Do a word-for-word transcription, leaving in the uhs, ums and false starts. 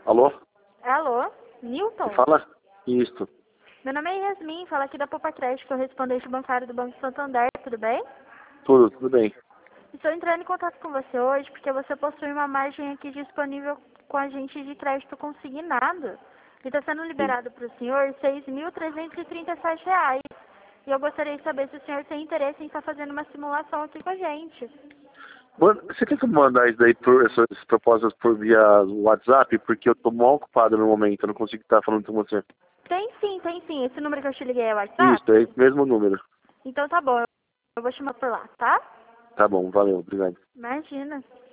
Alô? Alô? Newton? Fala? Isso. Meu nome é Yasmin, falo aqui da Poupa Crédito, correspondente bancário do Banco Santander, tudo bem? Tudo, tudo bem. Estou entrando em contato com você hoje porque você possui uma margem aqui disponível com a gente de crédito consignado. E está sendo Sim. liberado para o senhor seis mil trezentos e trinta e sete reais. E eu gostaria de saber se o senhor tem interesse em estar fazendo uma simulação aqui com a gente. Mano, você tem que mandar isso daí por essas propostas por via WhatsApp, porque eu tô mal ocupado no momento, eu não consigo estar falando com você. Tem sim, tem sim. Esse número que eu te liguei é o WhatsApp? Isso, é esse mesmo número. Então tá bom, eu vou chamar por lá, tá? Tá bom, valeu, obrigado. Imagina.